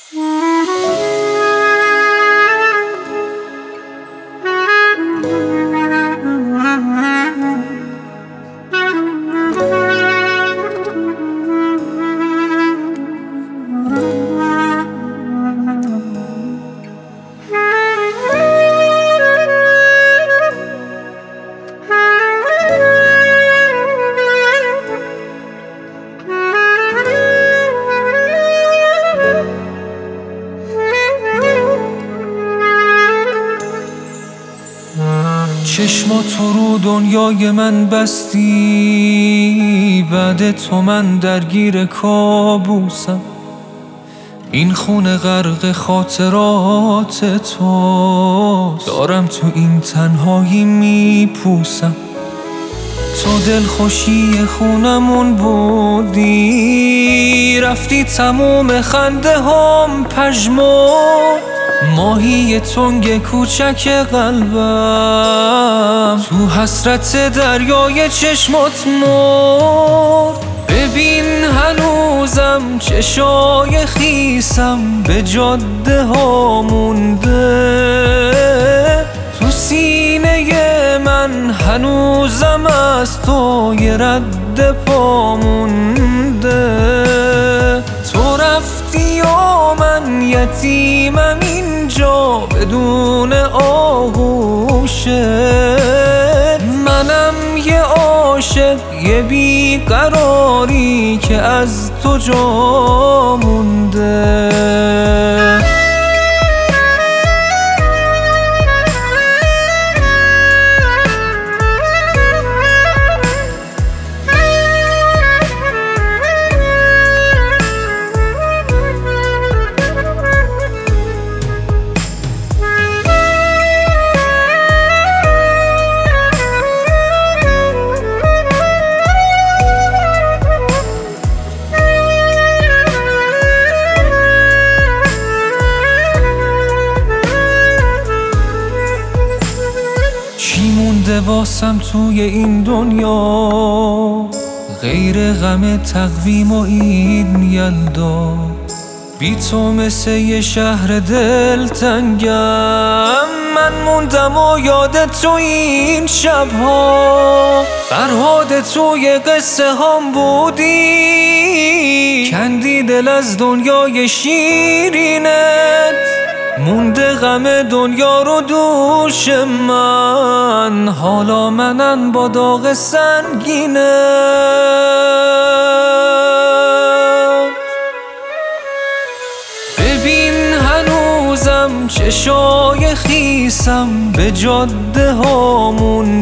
چشماتو رو دنیای من بستی، بعد تو من درگیر کابوسم. این خونه غرق خاطرات تو، دارم تو این تنهایی میپوسم. تو دلخوشی خونمون بودی، رفتی تموم خنده هم پژمرد. ماهی تنگ کوچک قلبم تو حسرت دریای چشمات مرد. ببین هنوزم چشای خیسم به جاده ها مونده، تو سینه من هنوزم از تو یه رد پا مونده. تو رفتی و من یتیمم اینجا بدون آغوشه، منم یه عاشق یه بیقراری که از تو جا مونده. چی مونده واسم توی این دنیا غیر غم تقویم و این یلدا؟ بی تو مثل یه شهر دلتنگم، من موندم و یاد تو این شبها. فرهاد توی قصه هم بودی، کندی دل از دنیای شیرینت. مونده غم دنیا رو دوش من، حالا منم با داغ سنگینه. ببین هنوزم چشای خیسم به جاده ها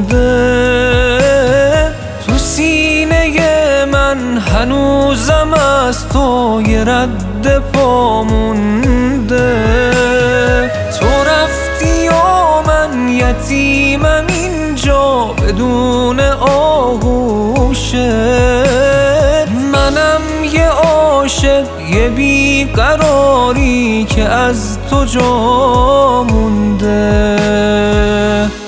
مونده، تو سینه من هنوزم از تو یه رد پا مونده. تو رفتی و من یتیمم اینجا بدون آغوشه، منم یه عاشق یه بیقراری که از تو جا مونده.